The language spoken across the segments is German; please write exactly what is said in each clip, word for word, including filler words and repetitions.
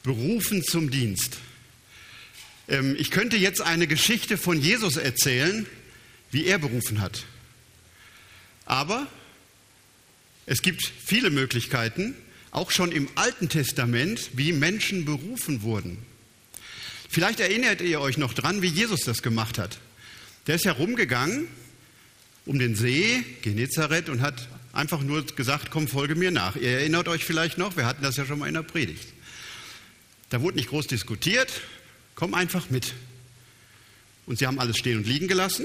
Berufen zum Dienst. Ähm, ich könnte jetzt eine Geschichte von Jesus erzählen, wie er berufen hat. Aber es gibt viele Möglichkeiten, auch schon im Alten Testament, wie Menschen berufen wurden. Vielleicht erinnert ihr euch noch dran, wie Jesus das gemacht hat. Der ist herumgegangen um den See Genezareth und hat einfach nur gesagt, komm, folge mir nach. Ihr erinnert euch vielleicht noch, wir hatten das ja schon mal in der Predigt. Da wurde nicht groß diskutiert, komm einfach mit. Und sie haben alles stehen und liegen gelassen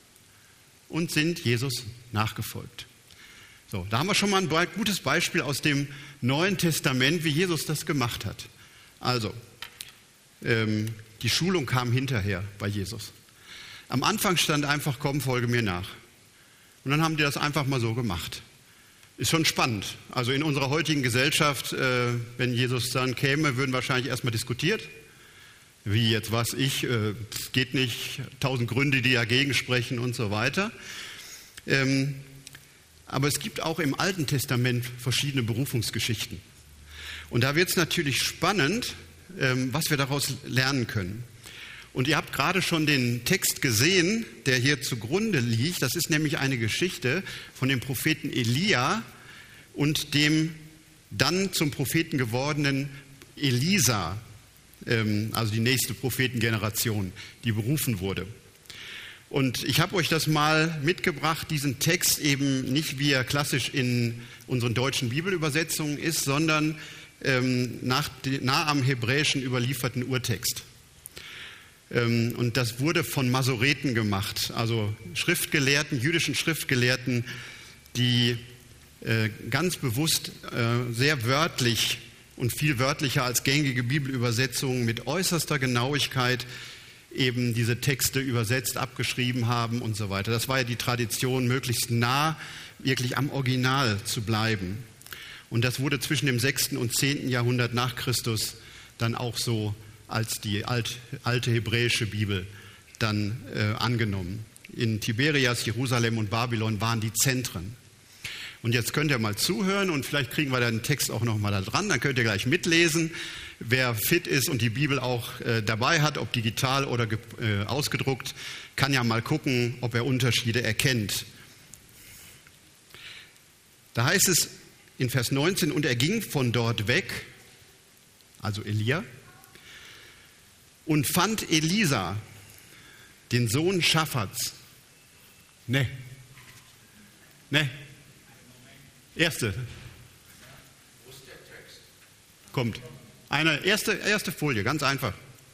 und sind Jesus nachgefolgt. So, da haben wir schon mal ein gutes Beispiel aus dem Neuen Testament, wie Jesus das gemacht hat. Also, ähm, die Schulung kam hinterher bei Jesus. Am Anfang stand einfach, komm, folge mir nach. Und dann haben die das einfach mal so gemacht. Ist schon spannend. Also in unserer heutigen Gesellschaft, äh, wenn Jesus dann käme, würden wahrscheinlich erstmal diskutiert. Wie jetzt was ich, äh, geht nicht, tausend Gründe, die dagegen sprechen und so weiter. Ähm, aber es gibt auch im Alten Testament verschiedene Berufungsgeschichten. Und da wird es natürlich spannend, ähm, was wir daraus lernen können. Und ihr habt gerade schon den Text gesehen, der hier zugrunde liegt. Das ist nämlich eine Geschichte von dem Propheten Elia und dem dann zum Propheten gewordenen Elisa, also die nächste Prophetengeneration, die berufen wurde. Und ich habe euch das mal mitgebracht, diesen Text eben nicht, wie er klassisch in unseren deutschen Bibelübersetzungen ist, sondern nach, nah am hebräischen überlieferten Urtext. Und das wurde von Masoreten gemacht, also Schriftgelehrten, jüdischen Schriftgelehrten, die ganz bewusst sehr wörtlich und viel wörtlicher als gängige Bibelübersetzungen mit äußerster Genauigkeit eben diese Texte übersetzt, abgeschrieben haben und so weiter. Das war ja die Tradition, möglichst nah wirklich am Original zu bleiben. Und das wurde zwischen dem sechsten und zehnten Jahrhundert nach Christus dann auch so als die alt, alte hebräische Bibel dann äh, angenommen. In Tiberias, Jerusalem und Babylon waren die Zentren. Und jetzt könnt ihr mal zuhören und vielleicht kriegen wir den Text auch noch mal da dran, dann könnt ihr gleich mitlesen. Wer fit ist und die Bibel auch äh, dabei hat, ob digital oder ge- äh, ausgedruckt, kann ja mal gucken, ob er Unterschiede erkennt. Da heißt es in Vers neunzehn, und er ging von dort weg, also Elia, und fand Elisa, den Sohn Schaphats. Ne. Ne. Erste. Wo ist der Text? Kommt. Eine erste, erste Folie, ganz einfach.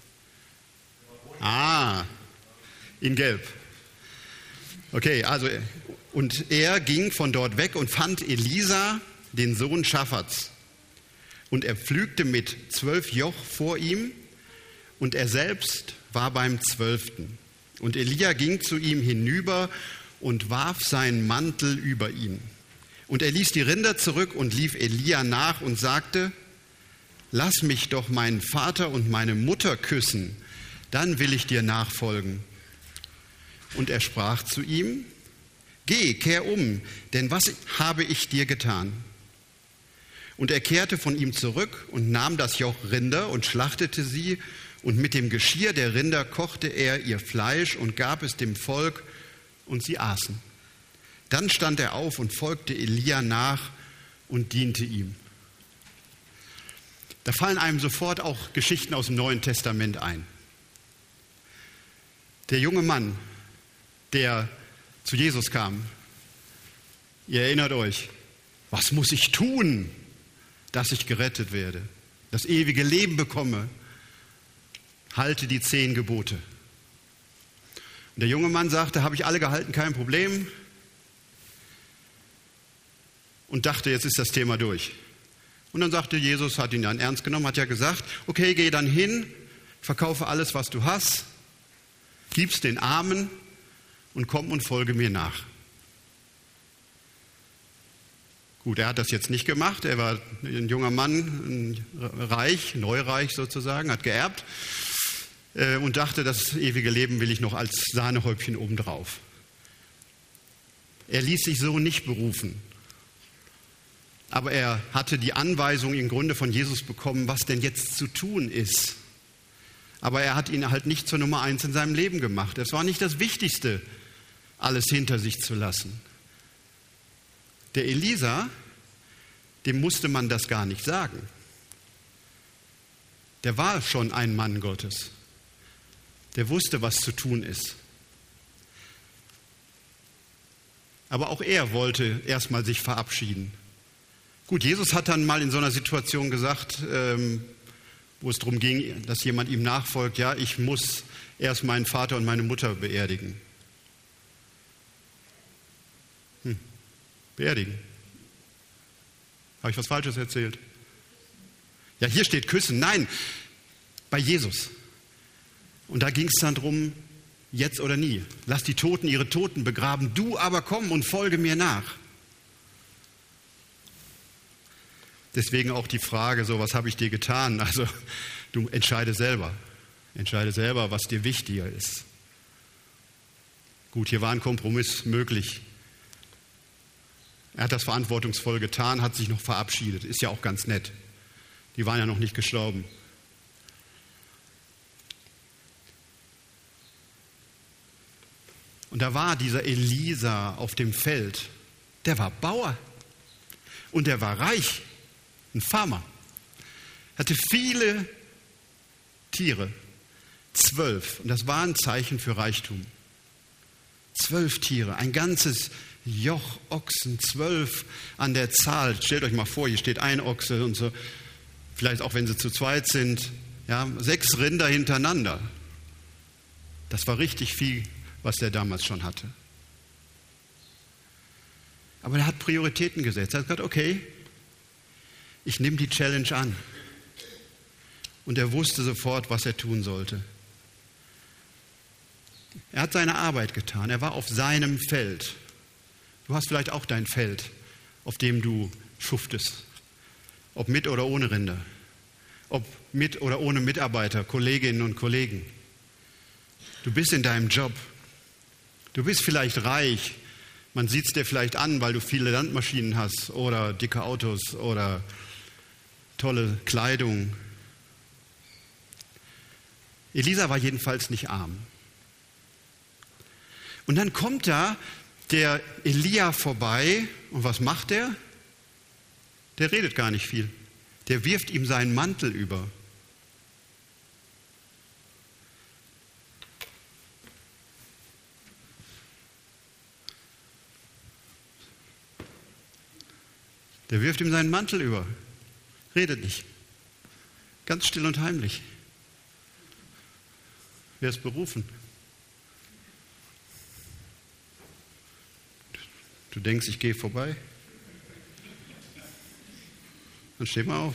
Ah, in Gelb. Okay, also, und er ging von dort weg und fand Elisa, den Sohn Schaphats. Und er pflügte mit zwölf Joch vor ihm, und er selbst war beim zwölften. Und Elia ging zu ihm hinüber und warf seinen Mantel über ihn. Und er ließ die Rinder zurück und lief Elia nach und sagte, lass mich doch meinen Vater und meine Mutter küssen, dann will ich dir nachfolgen. Und er sprach zu ihm, geh, kehr um, denn was habe ich dir getan? Und er kehrte von ihm zurück und nahm das Joch Rinder und schlachtete sie, und mit dem Geschirr der Rinder kochte er ihr Fleisch und gab es dem Volk, und sie aßen. Dann stand er auf und folgte Elia nach und diente ihm. Da fallen einem sofort auch Geschichten aus dem Neuen Testament ein. Der junge Mann, der zu Jesus kam, ihr erinnert euch, was muss ich tun, dass ich gerettet werde, das ewige Leben bekomme? Halte die zehn Gebote. Und der junge Mann sagte, habe ich alle gehalten, kein Problem. Und dachte, jetzt ist das Thema durch. Und dann sagte Jesus, hat ihn dann ernst genommen, hat ja gesagt, okay, geh dann hin, verkaufe alles, was du hast, gib's den Armen und komm und folge mir nach. Gut, er hat das jetzt nicht gemacht, er war ein junger Mann, reich, neureich sozusagen, hat geerbt und dachte, das ewige Leben will ich noch als Sahnehäubchen obendrauf. Er ließ sich so nicht berufen. Aber er hatte die Anweisung im Grunde von Jesus bekommen, was denn jetzt zu tun ist. Aber er hat ihn halt nicht zur Nummer eins in seinem Leben gemacht. Es war nicht das Wichtigste, alles hinter sich zu lassen. Der Elisa, dem musste man das gar nicht sagen. Der war schon ein Mann Gottes. Der wusste, was zu tun ist. Aber auch er wollte erstmal sich verabschieden. Gut, Jesus hat dann mal in so einer Situation gesagt, ähm, wo es darum ging, dass jemand ihm nachfolgt, ja, ich muss erst meinen Vater und meine Mutter beerdigen. Hm. Beerdigen. Habe ich was Falsches erzählt? Ja, hier steht küssen. Nein, bei Jesus. Und da ging es dann drum, jetzt oder nie. Lass die Toten ihre Toten begraben, du aber komm und folge mir nach. Deswegen auch die Frage, so, was habe ich dir getan? Also, du entscheide selber. Entscheide selber, was dir wichtiger ist. Gut, hier war ein Kompromiss möglich. Er hat das verantwortungsvoll getan, hat sich noch verabschiedet. Ist ja auch ganz nett. Die waren ja noch nicht gestorben. Und da war dieser Elisa auf dem Feld. Der war Bauer. Und der war reich. Ein Farmer. Hatte viele Tiere. Zwölf. Und das war ein Zeichen für Reichtum. Zwölf Tiere. Ein ganzes Joch Ochsen. Zwölf an der Zahl. Stellt euch mal vor, hier steht ein Ochse und so. Vielleicht auch, wenn sie zu zweit sind. Ja, sechs Rinder hintereinander. Das war richtig viel, was der damals schon hatte. Aber er hat Prioritäten gesetzt. Er hat gesagt, okay, ich nehme die Challenge an. Und er wusste sofort, was er tun sollte. Er hat seine Arbeit getan. Er war auf seinem Feld. Du hast vielleicht auch dein Feld, auf dem du schuftest. Ob mit oder ohne Rinder. Ob mit oder ohne Mitarbeiter, Kolleginnen und Kollegen. Du bist in deinem Job. Du bist vielleicht reich. Man sieht es dir vielleicht an, weil du viele Landmaschinen hast oder dicke Autos oder tolle Kleidung. Elisa war jedenfalls nicht arm. Und dann kommt da der Elia vorbei und was macht der? Der redet gar nicht viel. Der wirft ihm seinen Mantel über. Der wirft ihm seinen Mantel über. Redet nicht. Ganz still und heimlich. Wer ist berufen? Du denkst, ich gehe vorbei? Dann steh mal auf.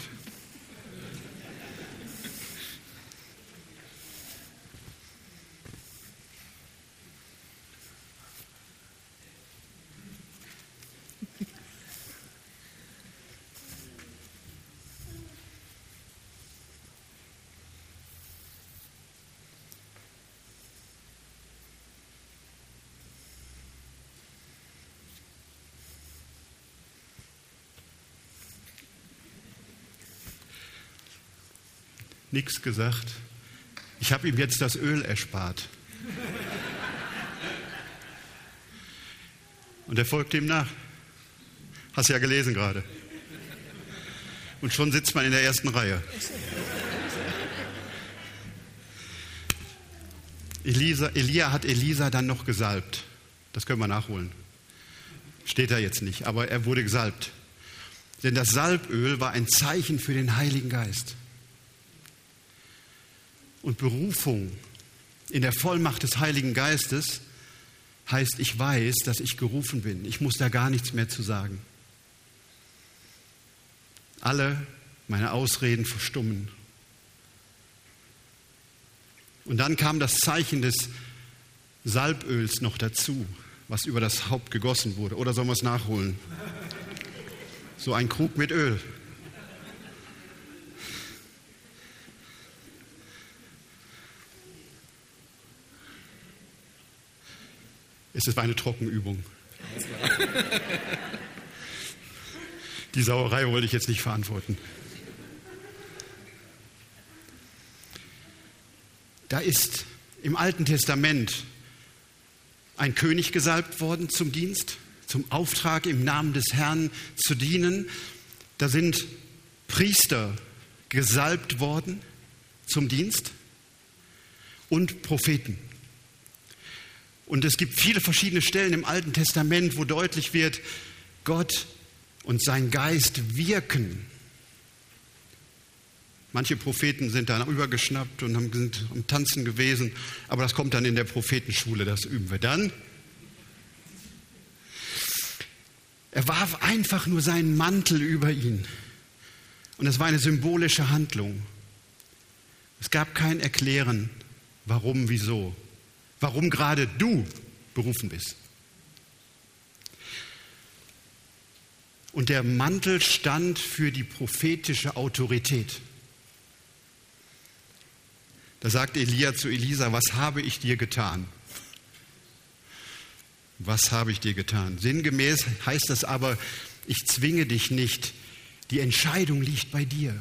Nichts gesagt. Ich habe ihm jetzt das Öl erspart. Und er folgt ihm nach. Hast ja gelesen gerade. Und schon sitzt man in der ersten Reihe. Elisa, Elia hat Elisa dann noch gesalbt. Das können wir nachholen. Steht da jetzt nicht, aber er wurde gesalbt. Denn das Salböl war ein Zeichen für den Heiligen Geist. Und Berufung in der Vollmacht des Heiligen Geistes heißt, ich weiß, dass ich gerufen bin. Ich muss da gar nichts mehr zu sagen. Alle meine Ausreden verstummen. Und dann kam das Zeichen des Salböls noch dazu, was über das Haupt gegossen wurde. Oder sollen wir es nachholen? So ein Krug mit Öl. Es ist eine Trockenübung. Die Sauerei wollte ich jetzt nicht verantworten. Da ist im Alten Testament ein König gesalbt worden zum Dienst, zum Auftrag im Namen des Herrn zu dienen. Da sind Priester gesalbt worden zum Dienst und Propheten. Und es gibt viele verschiedene Stellen im Alten Testament, wo deutlich wird, Gott und sein Geist wirken. Manche Propheten sind dann übergeschnappt und haben, sind am Tanzen gewesen, aber das kommt dann in der Prophetenschule, das üben wir dann. Er warf einfach nur seinen Mantel über ihn. Und das war eine symbolische Handlung. Es gab kein Erklären, warum, wieso, warum gerade du berufen bist. Und der Mantel stand für die prophetische Autorität. Da sagt Elia zu Elisa, was habe ich dir getan? Was habe ich dir getan? Sinngemäß heißt das aber, ich zwinge dich nicht, die Entscheidung liegt bei dir.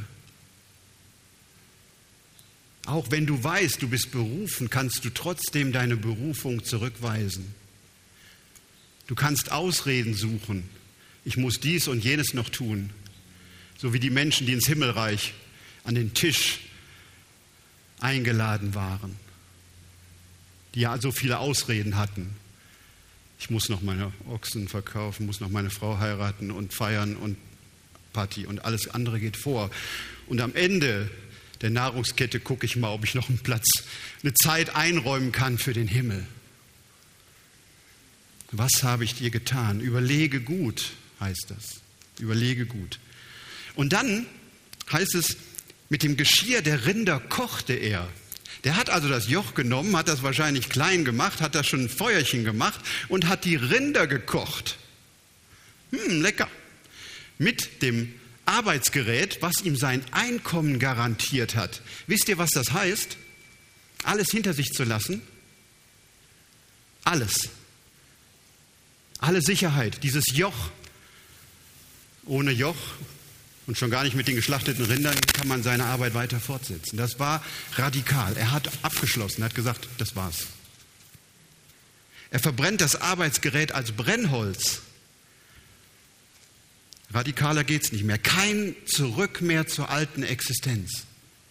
Auch wenn du weißt, du bist berufen, kannst du trotzdem deine Berufung zurückweisen. Du kannst Ausreden suchen. Ich muss dies und jenes noch tun. So wie die Menschen, die ins Himmelreich an den Tisch eingeladen waren, die ja so viele Ausreden hatten. Ich muss noch meine Ochsen verkaufen, muss noch meine Frau heiraten und feiern und Party und alles andere geht vor. Und am Ende der Nahrungskette gucke ich mal, ob ich noch einen Platz, eine Zeit einräumen kann für den Himmel. Was habe ich dir getan? Überlege gut, heißt das. Überlege gut. Und dann heißt es, mit dem Geschirr der Rinder kochte er. Der hat also das Joch genommen, hat das wahrscheinlich klein gemacht, hat da schon ein Feuerchen gemacht und hat die Rinder gekocht. Hm, lecker. Mit dem Arbeitsgerät, was ihm sein Einkommen garantiert hat. Wisst ihr, was das heißt? Alles hinter sich zu lassen? Alles. Alle Sicherheit, dieses Joch. Ohne Joch und schon gar nicht mit den geschlachteten Rindern kann man seine Arbeit weiter fortsetzen. Das war radikal. Er hat abgeschlossen, hat gesagt, das war's. Er verbrennt das Arbeitsgerät als Brennholz. Radikaler geht's nicht mehr. Kein Zurück mehr zur alten Existenz.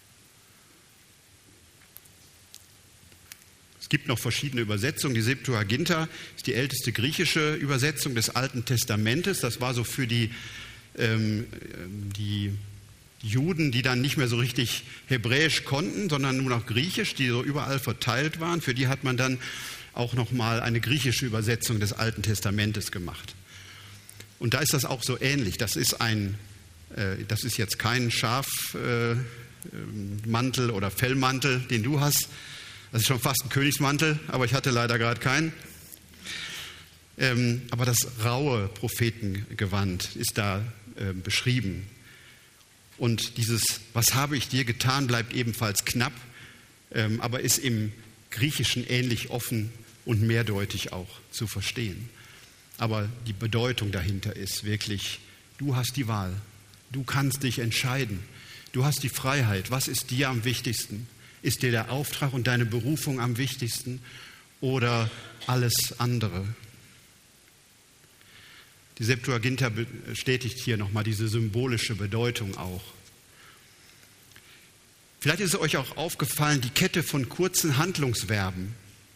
Es gibt noch verschiedene Übersetzungen. Die Septuaginta ist die älteste griechische Übersetzung des Alten Testamentes. Das war so für die ähm, die Juden, die dann nicht mehr so richtig Hebräisch konnten, sondern nur noch Griechisch, die so überall verteilt waren. Für die hat man dann auch noch mal eine griechische Übersetzung des Alten Testamentes gemacht. Und da ist das auch so ähnlich. Das ist ein, äh, das ist jetzt kein Schafmantel äh, oder Fellmantel, den du hast. Das ist schon fast ein Königsmantel, aber ich hatte leider gerade keinen. Ähm, aber das raue Prophetengewand ist da äh, beschrieben. Und dieses, was habe ich dir getan, bleibt ebenfalls knapp, ähm, aber ist im Griechischen ähnlich offen und mehrdeutig auch zu verstehen. Aber die Bedeutung dahinter ist wirklich, du hast die Wahl, du kannst dich entscheiden, du hast die Freiheit. Was ist dir am wichtigsten? Ist dir der Auftrag und deine Berufung am wichtigsten oder alles andere? Die Septuaginta bestätigt hier nochmal diese symbolische Bedeutung auch. Vielleicht ist es euch auch aufgefallen, die Kette von kurzen Handlungsverben.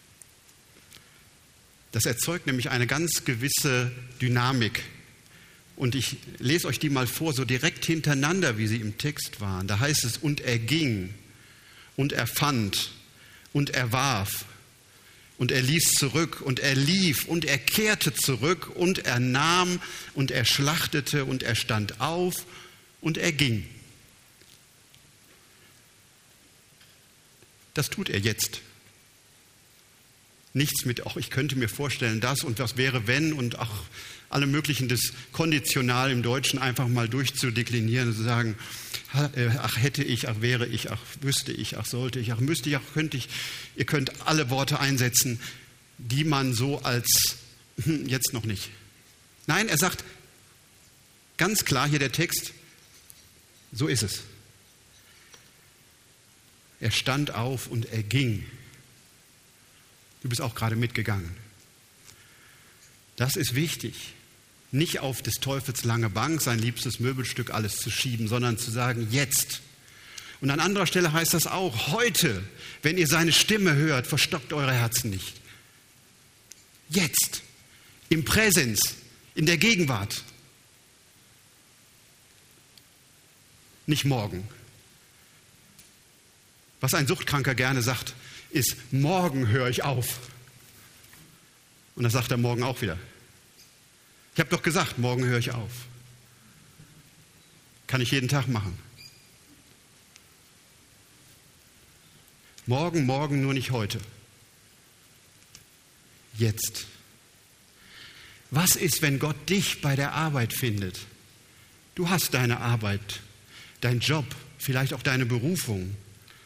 Das erzeugt nämlich eine ganz gewisse Dynamik. Und ich lese euch die mal vor, so direkt hintereinander, wie sie im Text waren. Da heißt es, und er ging, und er fand, und er warf, und er ließ zurück, und er lief, und er kehrte zurück, und er nahm, und er schlachtete, und er stand auf, und er ging. Das tut er jetzt. Nichts mit, ach, ich könnte mir vorstellen, das und was wäre, wenn, und ach, alle möglichen, das konditional im Deutschen einfach mal durchzudeklinieren und zu sagen, ach, hätte ich, ach, wäre ich, ach, wüsste ich, ach, sollte ich, ach, müsste ich, ach, könnte ich. Ihr könnt alle Worte einsetzen, die man so als, hm, jetzt noch nicht. Nein, er sagt, Ganz klar hier der Text, so ist es. Er stand auf und er ging. Du bist auch gerade mitgegangen. Das ist wichtig. Nicht auf des Teufels lange Bank, sein liebstes Möbelstück, alles zu schieben, sondern zu sagen, jetzt. Und an anderer Stelle heißt das auch, heute, wenn ihr seine Stimme hört, verstockt eure Herzen nicht. Jetzt, im Präsens, in der Gegenwart. Nicht morgen. Was ein Suchtkranker gerne sagt, ist, morgen höre ich auf. Und das sagt er morgen auch wieder. Ich habe doch gesagt, morgen höre ich auf. Kann ich jeden Tag machen. Morgen, morgen, nur nicht heute. Jetzt. Was ist, wenn Gott dich bei der Arbeit findet? Du hast deine Arbeit, deinen Job, vielleicht auch deine Berufung.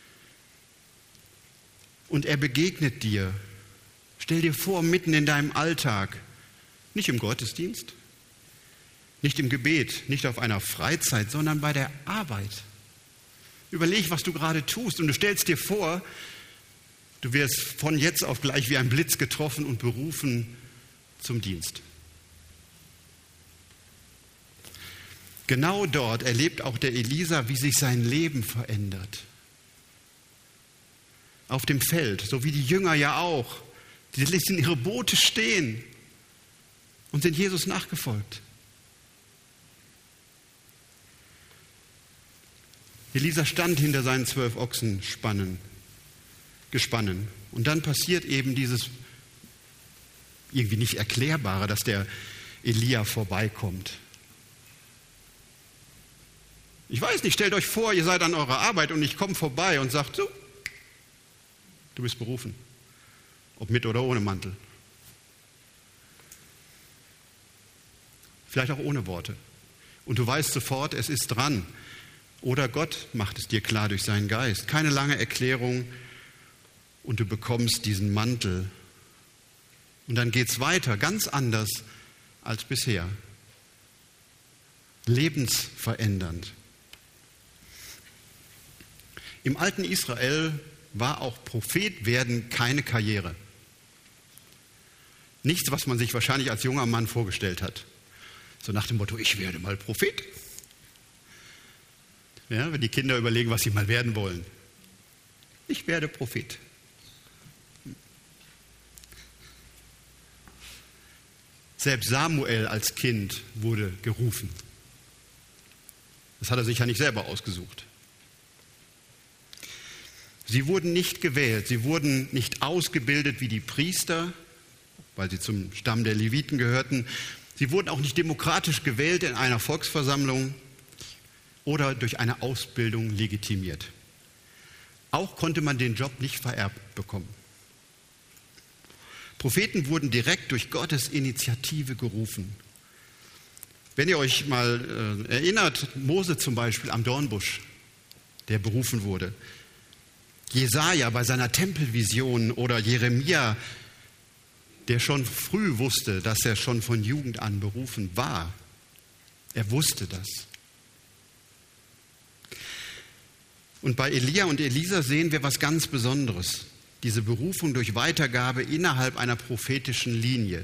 Und er begegnet dir. Stell dir vor, mitten in deinem Alltag, nicht im Gottesdienst, nicht im Gebet, nicht auf einer Freizeit, sondern bei der Arbeit. Überleg, was du gerade tust und du stellst dir vor, du wirst von jetzt auf gleich wie ein Blitz getroffen und berufen zum Dienst. Genau dort erlebt auch der Elisa, wie sich sein Leben verändert. Auf dem Feld, so wie die Jünger ja auch. Die ließen ihre Boote stehen und sind Jesus nachgefolgt. Elisa stand hinter seinen zwölf Ochsen spannen, gespannen. Und dann passiert eben dieses irgendwie nicht Erklärbare, dass der Elia vorbeikommt. Ich weiß nicht, stellt euch vor, ihr seid an eurer Arbeit und ich komme vorbei und sage, so, du bist berufen. Ob mit oder ohne Mantel. Vielleicht auch ohne Worte. Und du weißt sofort, es ist dran. Oder Gott macht es dir klar durch seinen Geist. Keine lange Erklärung und du bekommst diesen Mantel. Und dann geht es weiter, ganz anders als bisher. Lebensverändernd. Im alten Israel war auch Prophet werden keine Karriere. Nichts, was man sich wahrscheinlich als junger Mann vorgestellt hat. So nach dem Motto, ich werde mal Prophet. Ja, wenn die Kinder überlegen, was sie mal werden wollen. Ich werde Prophet. Selbst Samuel als Kind wurde gerufen. Das hat er sich ja nicht selber ausgesucht. Sie wurden nicht gewählt, sie wurden nicht ausgebildet wie die Priester, weil sie zum Stamm der Leviten gehörten. Sie wurden auch nicht demokratisch gewählt in einer Volksversammlung oder durch eine Ausbildung legitimiert. Auch konnte man den Job nicht vererbt bekommen. Propheten wurden direkt durch Gottes Initiative gerufen. Wenn ihr euch mal äh, erinnert, Mose zum Beispiel am Dornbusch, der berufen wurde. Jesaja bei seiner Tempelvision oder Jeremia, der schon früh wusste, dass er schon von Jugend an berufen war. Er wusste das. Und bei Elia und Elisa sehen wir was ganz Besonderes. Diese Berufung durch Weitergabe innerhalb einer prophetischen Linie.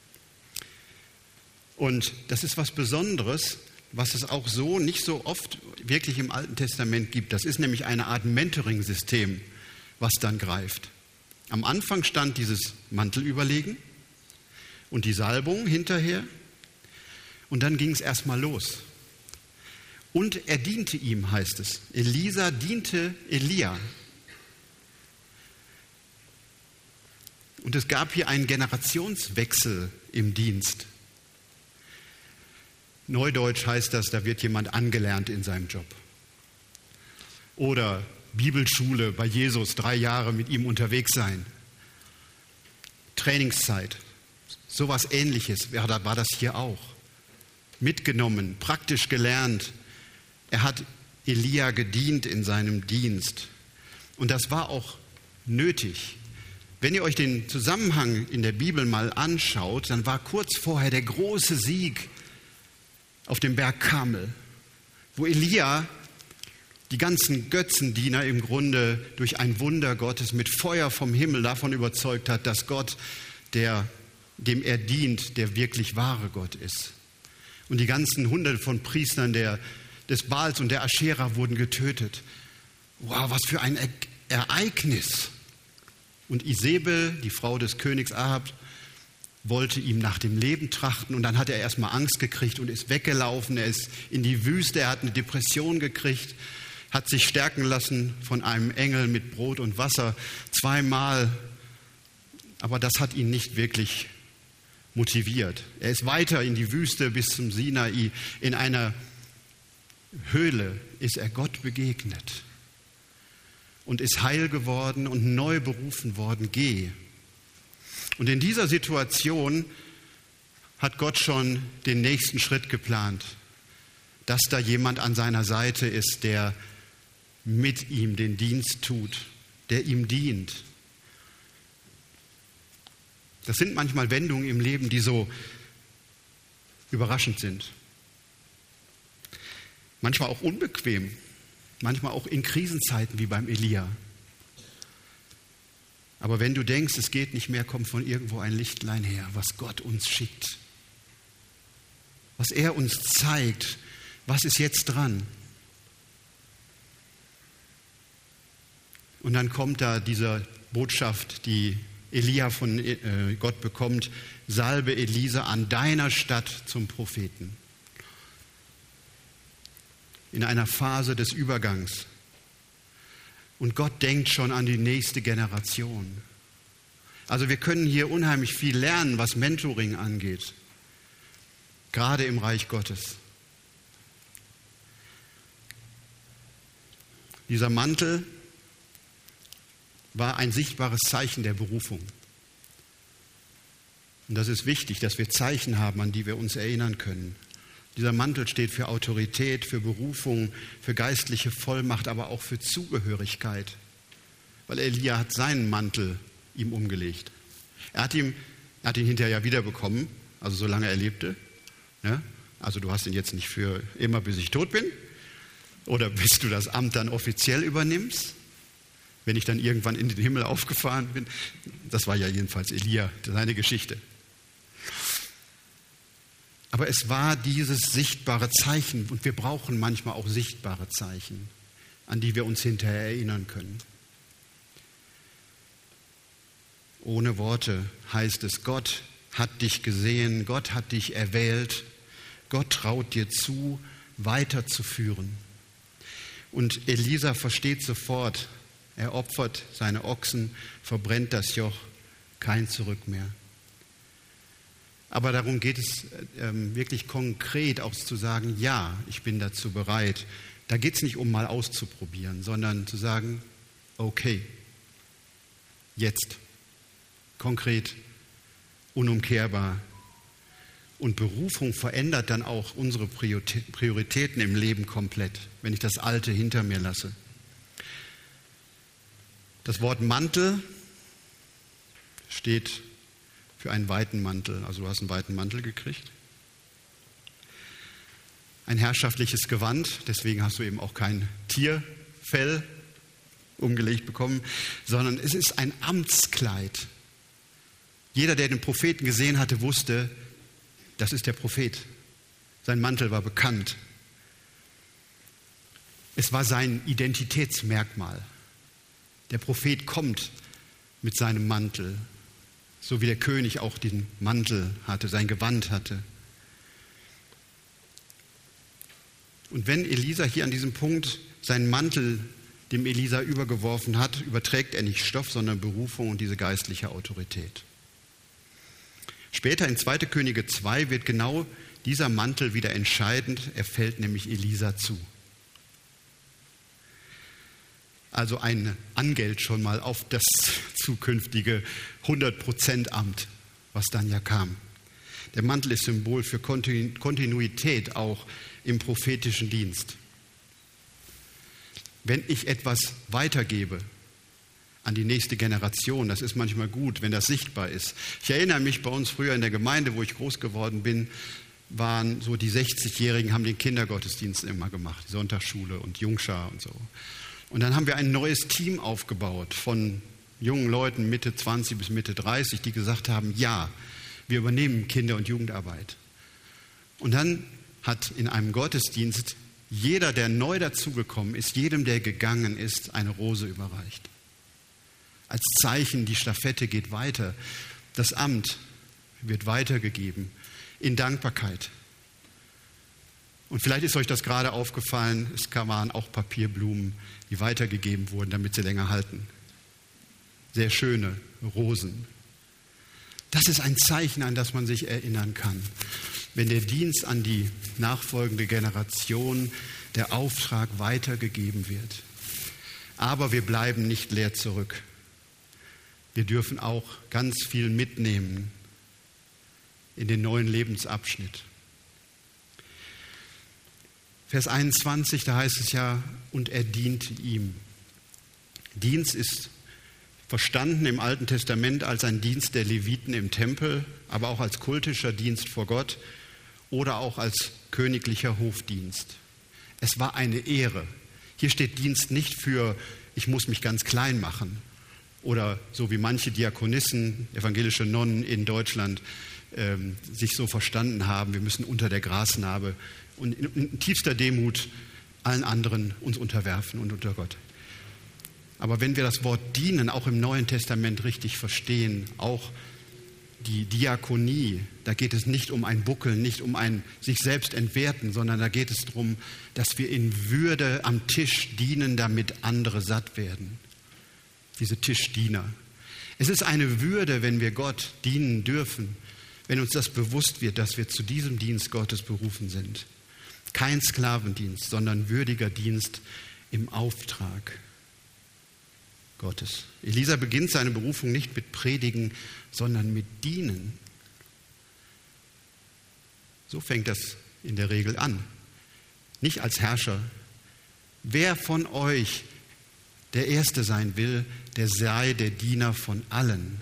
Und das ist was Besonderes, was es auch so nicht so oft wirklich im Alten Testament gibt. Das ist nämlich eine Art Mentoring-System, was dann greift. Am Anfang stand dieses Mantelüberlegen und die Salbung hinterher. Und dann ging es erstmal los. Und er diente ihm, heißt es. Elisa diente Elia. Und es gab hier einen Generationswechsel im Dienst. Neudeutsch heißt das, da wird jemand angelernt in seinem Job. Oder Bibelschule bei Jesus, drei Jahre mit ihm unterwegs sein. Trainingszeit, sowas Ähnliches ja, da war das hier auch. Mitgenommen, praktisch gelernt. Er hat Elia gedient in seinem Dienst. Und das war auch nötig. Wenn ihr euch den Zusammenhang in der Bibel mal anschaut, dann war kurz vorher der große Sieg auf dem Berg Karmel, wo Elia die ganzen Götzendiener im Grunde durch ein Wunder Gottes mit Feuer vom Himmel davon überzeugt hat, dass Gott, der, dem er dient, der wirklich wahre Gott ist. Und die ganzen Hunderte von Priestern der, des Baals und der Aschera wurden getötet. Wow, was für ein e- Ereignis! Und Isabel, die Frau des Königs Ahab, wollte ihm nach dem Leben trachten und dann hat er erstmal Angst gekriegt und ist weggelaufen. Er ist in die Wüste, er hat eine Depression gekriegt, hat sich stärken lassen von einem Engel mit Brot und Wasser zweimal. Aber das hat ihn nicht wirklich motiviert. Er ist weiter in die Wüste bis zum Sinai. In einer Höhle ist er Gott begegnet und ist heil geworden und neu berufen worden. Geh. Und in dieser Situation hat Gott schon den nächsten Schritt geplant, dass da jemand an seiner Seite ist, der mit ihm den Dienst tut, der ihm dient. Das sind manchmal Wendungen im Leben, die so überraschend sind. Manchmal auch unbequem, manchmal auch in Krisenzeiten wie beim Elia. Aber wenn du denkst, es geht nicht mehr, kommt von irgendwo ein Lichtlein her, was Gott uns schickt. Was er uns zeigt, was ist jetzt dran? Und dann kommt da diese Botschaft, die Elia von Gott bekommt: Salbe Elisa an deiner Stadt zum Propheten. In einer Phase des Übergangs. Und Gott denkt schon an die nächste Generation. Also wir können hier unheimlich viel lernen, was Mentoring angeht. Gerade im Reich Gottes. Dieser Mantel war ein sichtbares Zeichen der Berufung. Und das ist wichtig, dass wir Zeichen haben, an die wir uns erinnern können. Dieser Mantel steht für Autorität, für Berufung, für geistliche Vollmacht, aber auch für Zugehörigkeit. Weil Elia hat seinen Mantel ihm umgelegt. Er hat, ihm, er hat ihn hinterher wiederbekommen, also solange er lebte. Ja? Also du hast ihn jetzt nicht für immer, bis ich tot bin, oder bis du das Amt dann offiziell übernimmst, wenn ich dann irgendwann in den Himmel aufgefahren bin. Das war ja jedenfalls Elia, seine Geschichte. Aber es war dieses sichtbare Zeichen, und wir brauchen manchmal auch sichtbare Zeichen, an die wir uns hinterher erinnern können. Ohne Worte heißt es, Gott hat dich gesehen, Gott hat dich erwählt, Gott traut dir zu, weiterzuführen. Und Elisa versteht sofort, er opfert seine Ochsen, verbrennt das Joch, kein Zurück mehr. Aber darum geht es ähm, wirklich konkret auch zu sagen, ja, ich bin dazu bereit. Da geht es nicht um mal auszuprobieren, sondern zu sagen, okay, jetzt, konkret, unumkehrbar. Und Berufung verändert dann auch unsere Prioritäten im Leben komplett, wenn ich das Alte hinter mir lasse. Das Wort Mantel steht für einen weiten Mantel. Also du hast einen weiten Mantel gekriegt. Ein herrschaftliches Gewand, deswegen hast du eben auch kein Tierfell umgelegt bekommen, sondern es ist ein Amtskleid. Jeder, der den Propheten gesehen hatte, wusste, das ist der Prophet. Sein Mantel war bekannt. Es war sein Identitätsmerkmal. Der Prophet kommt mit seinem Mantel, so wie der König auch den Mantel hatte, sein Gewand hatte. Und wenn Elisa hier an diesem Punkt seinen Mantel dem Elisa übergeworfen hat, überträgt er nicht Stoff, sondern Berufung und diese geistliche Autorität. Später in zweiter Könige zwei wird genau dieser Mantel wieder entscheidend, er fällt nämlich Elisa zu. Also ein Angeld schon mal auf das zukünftige hundert Prozent Amt, was dann ja kam. Der Mantel ist Symbol für Kontinuität auch im prophetischen Dienst. Wenn ich etwas weitergebe an die nächste Generation, das ist manchmal gut, wenn das sichtbar ist. Ich erinnere mich bei uns früher in der Gemeinde, wo ich groß geworden bin, waren so die sechzigjährigen, haben den Kindergottesdienst immer gemacht, die Sonntagsschule und Jungschar und so. Und dann haben wir ein neues Team aufgebaut von jungen Leuten Mitte zwanzig bis Mitte dreißig, die gesagt haben, ja, wir übernehmen Kinder- und Jugendarbeit. Und dann hat in einem Gottesdienst jeder, der neu dazugekommen ist, jedem, der gegangen ist, eine Rose überreicht. Als Zeichen, die Stafette geht weiter. Das Amt wird weitergegeben in Dankbarkeit. Und vielleicht ist euch das gerade aufgefallen, es waren auch Papierblumen, die weitergegeben wurden, damit sie länger halten. Sehr schöne Rosen. Das ist ein Zeichen, an das man sich erinnern kann. Wenn der Dienst an die nachfolgende Generation, der Auftrag weitergegeben wird. Aber wir bleiben nicht leer zurück. Wir dürfen auch ganz viel mitnehmen in den neuen Lebensabschnitt. Vers einundzwanzig, da heißt es ja, und er diente ihm. Dienst ist verstanden im Alten Testament als ein Dienst der Leviten im Tempel, aber auch als kultischer Dienst vor Gott oder auch als königlicher Hofdienst. Es war eine Ehre. Hier steht Dienst nicht für, ich muss mich ganz klein machen oder so wie manche Diakonissen, evangelische Nonnen in Deutschland ähm, sich so verstanden haben, wir müssen unter der Grasnarbe und in, in tiefster Demut allen anderen uns unterwerfen und unter Gott. Aber wenn wir das Wort dienen auch im Neuen Testament richtig verstehen, auch die Diakonie, da geht es nicht um ein Buckeln, nicht um ein sich selbst entwerten, sondern da geht es darum, dass wir in Würde am Tisch dienen, damit andere satt werden. Diese Tischdiener. Es ist eine Würde, wenn wir Gott dienen dürfen, wenn uns das bewusst wird, dass wir zu diesem Dienst Gottes berufen sind. Kein Sklavendienst, sondern würdiger Dienst im Auftrag Gottes. Elisa beginnt seine Berufung nicht mit Predigen, sondern mit Dienen. So fängt das in der Regel an. Nicht als Herrscher. Wer von euch der Erste sein will, der sei der Diener von allen.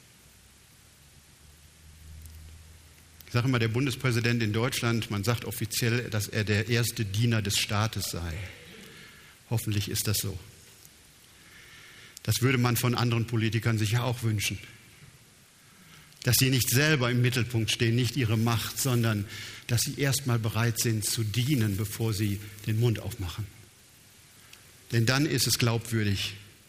Ich sage immer, der Bundespräsident in Deutschland, man sagt offiziell, dass er der erste Diener des Staates sei. Hoffentlich ist das so. Das würde man von anderen Politikern sicher auch wünschen. Dass sie nicht selber im Mittelpunkt stehen, nicht ihre Macht, sondern dass sie erstmal bereit sind zu dienen, bevor sie den Mund aufmachen. Denn dann ist es glaubwürdig.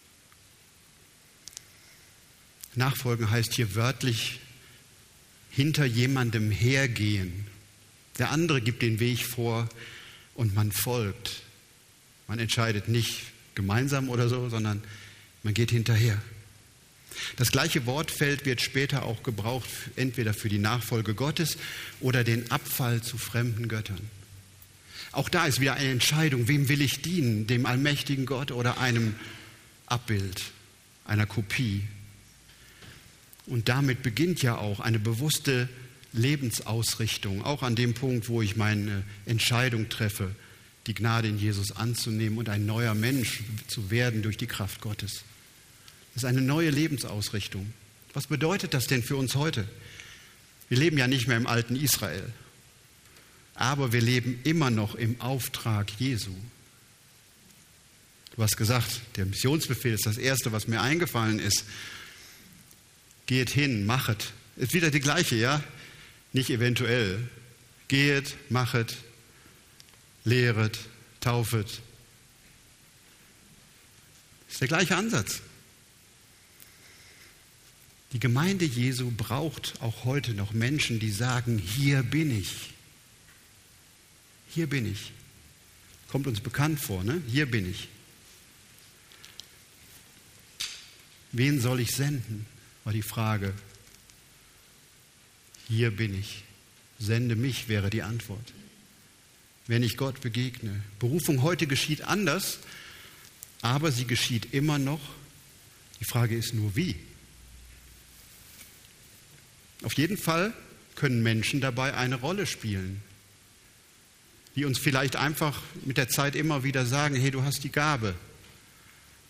Nachfolgen heißt hier wörtlich hinter jemandem hergehen. Der andere gibt den Weg vor und man folgt. Man entscheidet nicht gemeinsam oder so, sondern man geht hinterher. Das gleiche Wortfeld wird später auch gebraucht, entweder für die Nachfolge Gottes oder den Abfall zu fremden Göttern. Auch da ist wieder eine Entscheidung, wem will ich dienen, dem allmächtigen Gott oder einem Abbild, einer Kopie. Und damit beginnt ja auch eine bewusste Lebensausrichtung, auch an dem Punkt, wo ich meine Entscheidung treffe, die Gnade in Jesus anzunehmen und ein neuer Mensch zu werden durch die Kraft Gottes. Das ist eine neue Lebensausrichtung. Was bedeutet das denn für uns heute? Wir leben ja nicht mehr im alten Israel, aber wir leben immer noch im Auftrag Jesu. Du hast gesagt, der Missionsbefehl ist das Erste, was mir eingefallen ist. Geht hin, machet. Ist wieder die gleiche, ja? Nicht eventuell. Geht, machet, lehret, taufet. Ist der gleiche Ansatz. Die Gemeinde Jesu braucht auch heute noch Menschen, die sagen, hier bin ich. Hier bin ich. Kommt uns bekannt vor, ne? Hier bin ich. Wen soll ich senden, war die Frage. Hier bin ich. Sende mich, wäre die Antwort. Wenn ich Gott begegne. Berufung heute geschieht anders, aber sie geschieht immer noch. Die Frage ist nur, wie? Auf jeden Fall können Menschen dabei eine Rolle spielen, die uns vielleicht einfach mit der Zeit immer wieder sagen, hey, du hast die Gabe,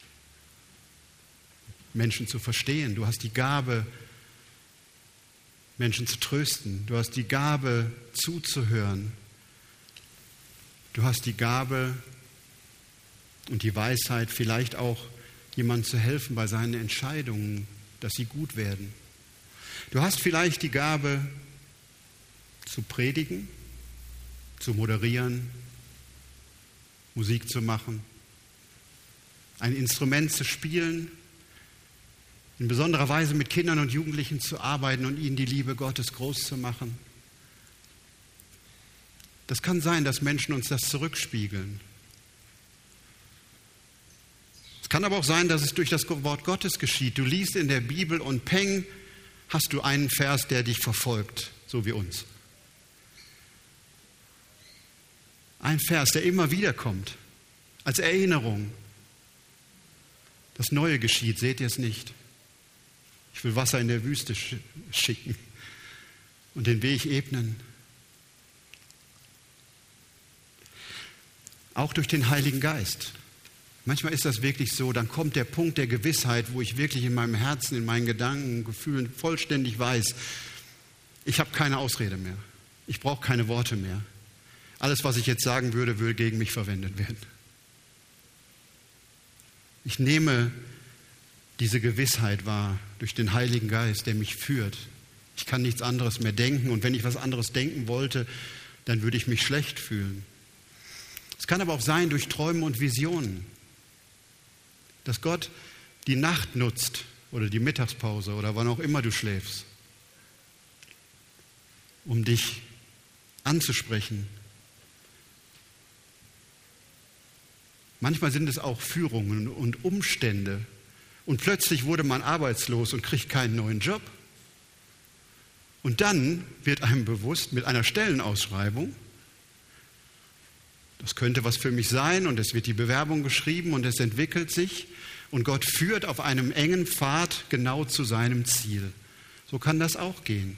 Menschen zu verstehen. Du hast die Gabe, Menschen zu trösten. Du hast die Gabe, zuzuhören. Du hast die Gabe und die Weisheit, vielleicht auch jemandem zu helfen bei seinen Entscheidungen, dass sie gut werden. Du hast vielleicht die Gabe, zu predigen, zu moderieren, Musik zu machen, ein Instrument zu spielen, in besonderer Weise mit Kindern und Jugendlichen zu arbeiten und ihnen die Liebe Gottes groß zu machen. Das kann sein, dass Menschen uns das zurückspiegeln. Es kann aber auch sein, dass es durch das Wort Gottes geschieht. Du liest in der Bibel und peng, hast du einen Vers, der dich verfolgt, so wie uns. Ein Vers, der immer wieder kommt, als Erinnerung. Das Neue geschieht, seht ihr es nicht? Ich will Wasser in der Wüste sch- schicken und den Weg ebnen. Auch durch den Heiligen Geist. Manchmal ist das wirklich so, dann kommt der Punkt der Gewissheit, wo ich wirklich in meinem Herzen, in meinen Gedanken, Gefühlen vollständig weiß, ich habe keine Ausrede mehr. Ich brauche keine Worte mehr. Alles, was ich jetzt sagen würde, würde gegen mich verwendet werden. Ich nehme diese Gewissheit wahr durch den Heiligen Geist, der mich führt. Ich kann nichts anderes mehr denken und wenn ich was anderes denken wollte, dann würde ich mich schlecht fühlen. Es kann aber auch sein durch Träume und Visionen, dass Gott die Nacht nutzt oder die Mittagspause oder wann auch immer du schläfst, um dich anzusprechen. Manchmal sind es auch Führungen und Umstände und plötzlich wurde man arbeitslos und kriegt keinen neuen Job. Und dann wird einem bewusst mit einer Stellenausschreibung, das könnte was für mich sein und es wird die Bewerbung geschrieben und es entwickelt sich und Gott führt auf einem engen Pfad genau zu seinem Ziel. So kann das auch gehen.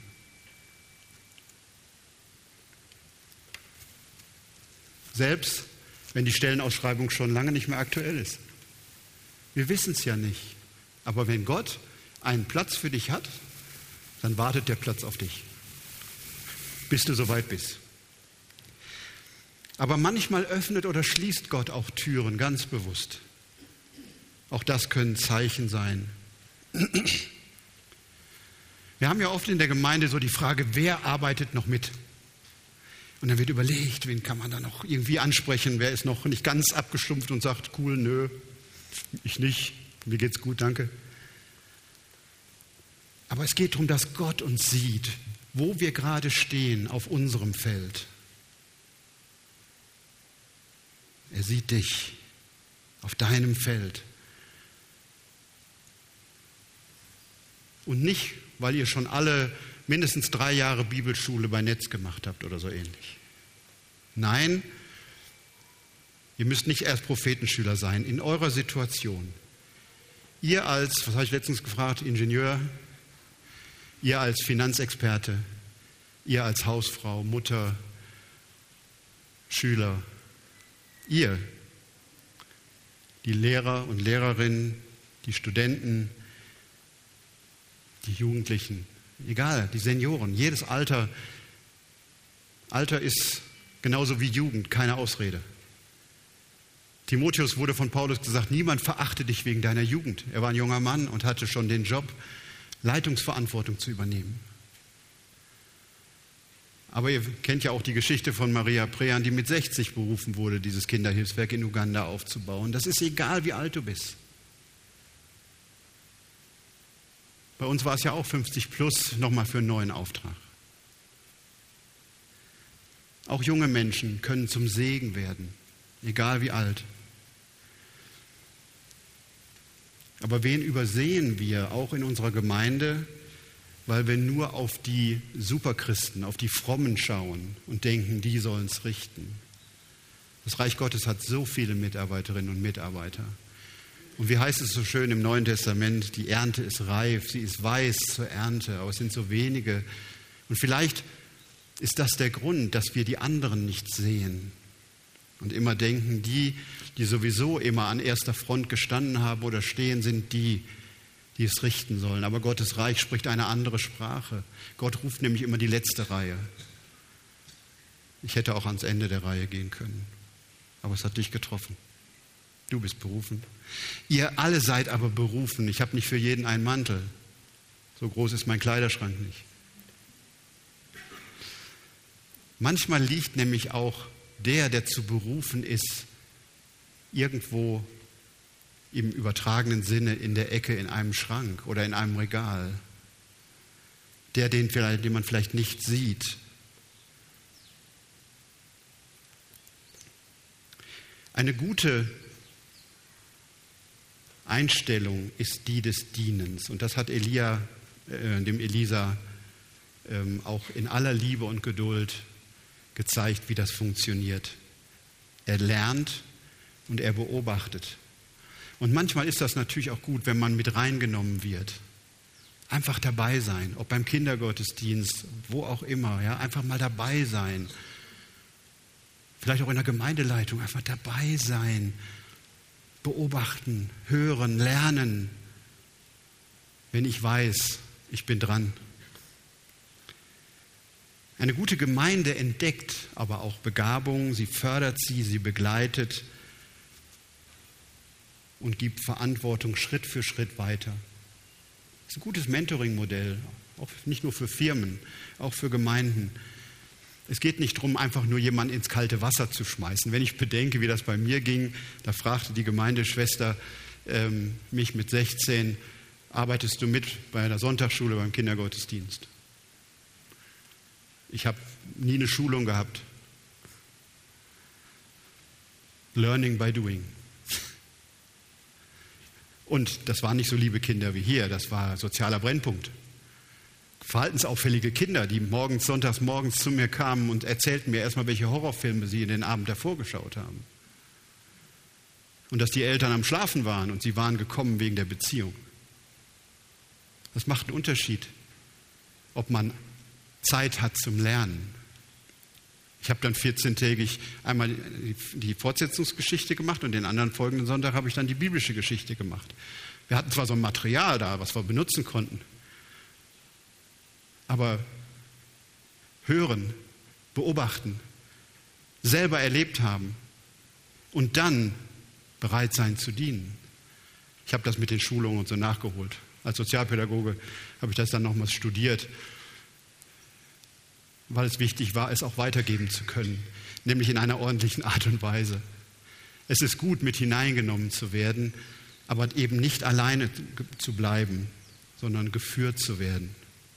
Selbst wenn die Stellenausschreibung schon lange nicht mehr aktuell ist. Wir wissen es ja nicht. Aber wenn Gott einen Platz für dich hat, dann wartet der Platz auf dich, bis du soweit bist. Aber manchmal öffnet oder schließt Gott auch Türen, ganz bewusst. Auch das können Zeichen sein. Wir haben ja oft in der Gemeinde so die Frage, wer arbeitet noch mit? Und dann wird überlegt, wen kann man da noch irgendwie ansprechen? Wer ist noch nicht ganz abgestumpft und sagt, cool, nö, ich nicht, mir geht's gut, danke. Aber es geht darum, dass Gott uns sieht, wo wir gerade stehen auf unserem Feld. Er sieht dich auf deinem Feld. Und nicht, weil ihr schon alle mindestens drei Jahre Bibelschule bei Netz gemacht habt oder so ähnlich. Nein, ihr müsst nicht erst Prophetenschüler sein. In eurer Situation. Ihr als, was habe ich letztens gefragt, Ingenieur, ihr als Finanzexperte, ihr als Hausfrau, Mutter, Schüler, ihr, die Lehrer und Lehrerinnen, die Studenten, die Jugendlichen, egal, die Senioren, jedes Alter. Alter ist genauso wie Jugend, keine Ausrede. Timotheus wurde von Paulus gesagt, niemand verachte dich wegen deiner Jugend. Er war ein junger Mann und hatte schon den Job, Leitungsverantwortung zu übernehmen. Aber ihr kennt ja auch die Geschichte von Maria Prean, die mit sechzig berufen wurde, dieses Kinderhilfswerk in Uganda aufzubauen. Das ist egal, wie alt du bist. Bei uns war es ja auch fünfzig plus, nochmal für einen neuen Auftrag. Auch junge Menschen können zum Segen werden, egal wie alt. Aber wen übersehen wir auch in unserer Gemeinde, weil wir nur auf die Superchristen, auf die Frommen schauen und denken, die sollen es richten. Das Reich Gottes hat so viele Mitarbeiterinnen und Mitarbeiter. Und wie heißt es so schön im Neuen Testament, die Ernte ist reif, sie ist weiß zur Ernte, aber es sind so wenige. Und vielleicht ist das der Grund, dass wir die anderen nicht sehen und immer denken, die, die sowieso immer an erster Front gestanden haben oder stehen, sind die, die es richten sollen. Aber Gottes Reich spricht eine andere Sprache. Gott ruft nämlich immer die letzte Reihe. Ich hätte auch ans Ende der Reihe gehen können. Aber es hat dich getroffen. Du bist berufen. Ihr alle seid aber berufen. Ich habe nicht für jeden einen Mantel. So groß ist mein Kleiderschrank nicht. Manchmal liegt nämlich auch der, der zu berufen ist, irgendwo im übertragenen Sinne in der Ecke in einem Schrank oder in einem Regal. Der, den, vielleicht, den man vielleicht nicht sieht. Eine gute Einstellung ist die des Dienens. Und das hat Elia, äh, dem Elisa, ähm, auch in aller Liebe und Geduld gezeigt, wie das funktioniert. Er lernt und er beobachtet. Und manchmal ist das natürlich auch gut, wenn man mit reingenommen wird. Einfach dabei sein, ob beim Kindergottesdienst, wo auch immer, ja, einfach mal dabei sein. Vielleicht auch in der Gemeindeleitung, einfach dabei sein, beobachten, hören, lernen, wenn ich weiß, ich bin dran. Eine gute Gemeinde entdeckt aber auch Begabung, sie fördert sie, sie begleitet und gibt Verantwortung Schritt für Schritt weiter. Das ist ein gutes Mentoring-Modell, auch nicht nur für Firmen, auch für Gemeinden. Es geht nicht darum, einfach nur jemanden ins kalte Wasser zu schmeißen. Wenn ich bedenke, wie das bei mir ging, da fragte die Gemeindeschwester ähm, mich mit sechzehn, arbeitest du mit bei der Sonntagsschule, beim Kindergottesdienst? Ich habe nie eine Schulung gehabt. Learning by doing. Und das waren nicht so liebe Kinder wie hier, das war sozialer Brennpunkt. Verhaltensauffällige Kinder, die morgens, sonntags morgens zu mir kamen und erzählten mir erstmal, welche Horrorfilme sie in den Abend davor geschaut haben. Und dass die Eltern am Schlafen waren und sie waren gekommen wegen der Beziehung. Das macht einen Unterschied, ob man Zeit hat zum Lernen. Ich habe dann vierzehntägig einmal die Fortsetzungsgeschichte gemacht und den anderen folgenden Sonntag habe ich dann die biblische Geschichte gemacht. Wir hatten zwar so ein Material da, was wir benutzen konnten, aber hören, beobachten, selber erlebt haben und dann bereit sein zu dienen. Ich habe das mit den Schulungen und so nachgeholt. Als Sozialpädagoge habe ich das dann nochmals studiert, weil es wichtig war, es auch weitergeben zu können, nämlich in einer ordentlichen Art und Weise. Es ist gut, mit hineingenommen zu werden, aber eben nicht alleine zu bleiben, sondern geführt zu werden.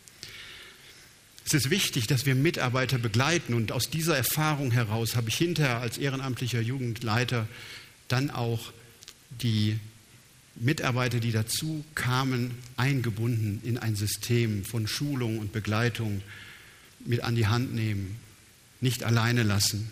Es ist wichtig, dass wir Mitarbeiter begleiten und aus dieser Erfahrung heraus habe ich hinterher als ehrenamtlicher Jugendleiter dann auch die Mitarbeiter, die dazu kamen, eingebunden in ein System von Schulung und Begleitung mit an die Hand nehmen, nicht alleine lassen.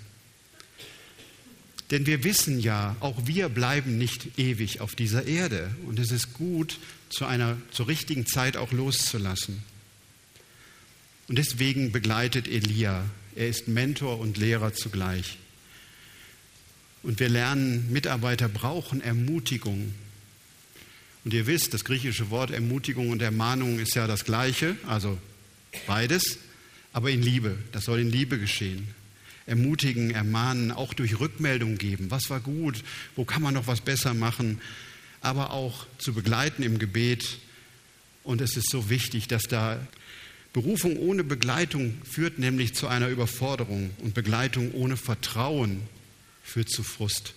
Denn wir wissen ja, auch wir bleiben nicht ewig auf dieser Erde und es ist gut, zu einer zur richtigen Zeit auch loszulassen. Und deswegen begleitet Elia. Er ist Mentor und Lehrer zugleich. Und wir lernen, Mitarbeiter brauchen Ermutigung. Und ihr wisst, das griechische Wort Ermutigung und Ermahnung ist ja das Gleiche, also beides, aber in Liebe. Das soll in Liebe geschehen. Ermutigen, ermahnen, auch durch Rückmeldung geben. Was war gut? Wo kann man noch was besser machen? Aber auch zu begleiten im Gebet. Und es ist so wichtig, dass da Berufung ohne Begleitung führt nämlich zu einer Überforderung und Begleitung ohne Vertrauen führt zu Frust.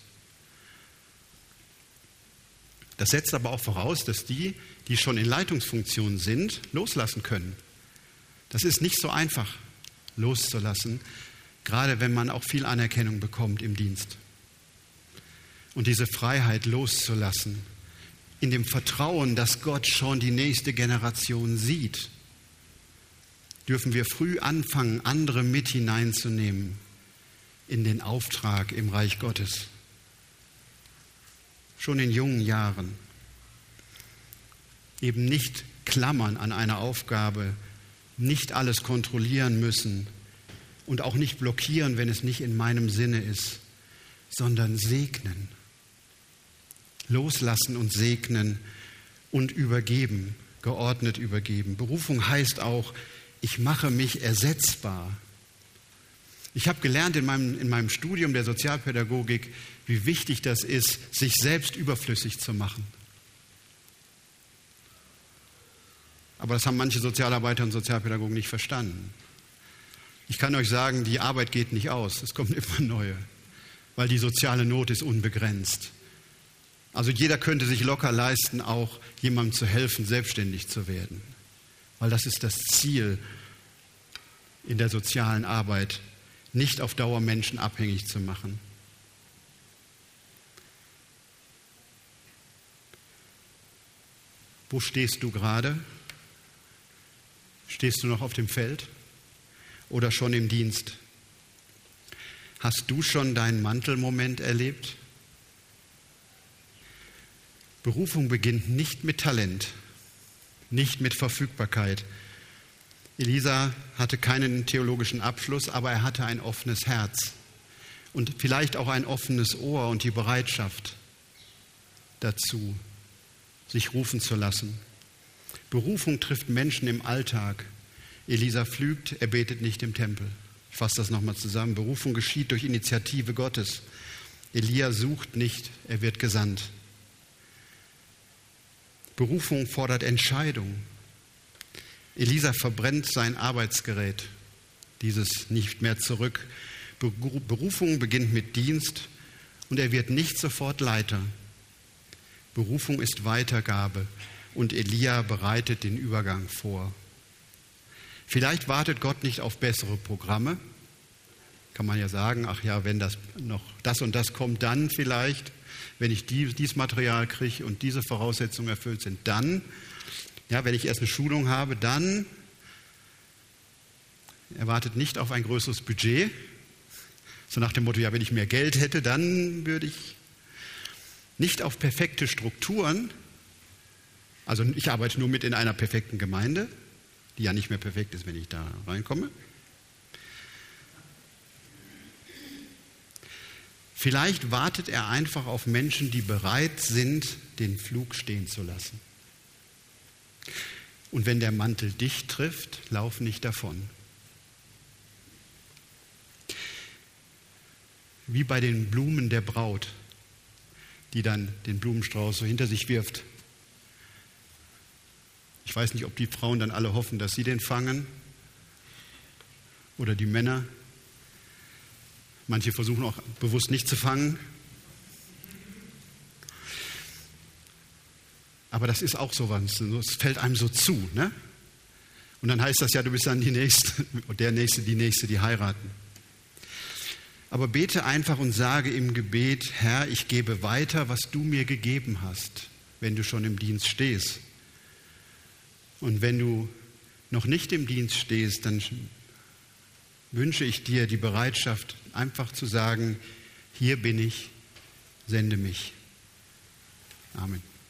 Das setzt aber auch voraus, dass die, die schon in Leitungsfunktionen sind, loslassen können. Das ist nicht so einfach, loszulassen, gerade wenn man auch viel Anerkennung bekommt im Dienst. Und diese Freiheit loszulassen, in dem Vertrauen, dass Gott schon die nächste Generation sieht, dürfen wir früh anfangen, andere mit hineinzunehmen in den Auftrag im Reich Gottes. Schon in jungen Jahren. Eben nicht klammern an einer Aufgabe, nicht alles kontrollieren müssen und auch nicht blockieren, wenn es nicht in meinem Sinne ist, sondern segnen. Loslassen und segnen und übergeben, geordnet übergeben. Berufung heißt auch, ich mache mich ersetzbar. Ich habe gelernt in meinem, in meinem Studium der Sozialpädagogik, wie wichtig das ist, sich selbst überflüssig zu machen. Aber das haben manche Sozialarbeiter und Sozialpädagogen nicht verstanden. Ich kann euch sagen, die Arbeit geht nicht aus, es kommen immer neue, weil die soziale Not ist unbegrenzt. Also jeder könnte sich locker leisten, auch jemandem zu helfen, selbstständig zu werden. Weil das ist das Ziel in der sozialen Arbeit, nicht auf Dauer Menschen abhängig zu machen. Wo stehst du gerade? Stehst du noch auf dem Feld oder schon im Dienst? Hast du schon deinen Mantelmoment erlebt? Berufung beginnt nicht mit Talent, nicht mit Verfügbarkeit. Elisa hatte keinen theologischen Abschluss, aber er hatte ein offenes Herz und vielleicht auch ein offenes Ohr und die Bereitschaft dazu, sich rufen zu lassen. Berufung trifft Menschen im Alltag. Elisa pflügt, er betet nicht im Tempel. Ich fasse das nochmal zusammen. Berufung geschieht durch Initiative Gottes. Elia sucht nicht, er wird gesandt. Berufung fordert Entscheidung. Elisa verbrennt sein Arbeitsgerät, dieses nicht mehr zurück. Berufung beginnt mit Dienst und er wird nicht sofort Leiter. Berufung ist Weitergabe und Elia bereitet den Übergang vor. Vielleicht wartet Gott nicht auf bessere Programme. Kann man ja sagen, ach ja, wenn das noch das und das kommt, dann vielleicht, wenn ich die, dieses Material kriege und diese Voraussetzungen erfüllt sind, dann, ja, wenn ich erst eine Schulung habe, dann. Er wartet nicht auf ein größeres Budget, so nach dem Motto, ja, wenn ich mehr Geld hätte, dann würde ich. Nicht auf perfekte Strukturen, also ich arbeite nur mit in einer perfekten Gemeinde, die ja nicht mehr perfekt ist, wenn ich da reinkomme. Vielleicht wartet er einfach auf Menschen, die bereit sind, den Flug stehen zu lassen. Und wenn der Mantel dich trifft, lauf nicht davon. Wie bei den Blumen der Braut, die dann den Blumenstrauß so hinter sich wirft. Ich weiß nicht, ob die Frauen dann alle hoffen, dass sie den fangen oder die Männer. Manche versuchen auch bewusst nicht zu fangen. Aber das ist auch so was, es fällt einem so zu, ne? Und dann heißt das ja, du bist dann die Nächste, der Nächste, die Nächste, die heiraten. Aber bete einfach und sage im Gebet, Herr, ich gebe weiter, was du mir gegeben hast, wenn du schon im Dienst stehst. Und wenn du noch nicht im Dienst stehst, dann wünsche ich dir die Bereitschaft, einfach zu sagen, hier bin ich, sende mich. Amen.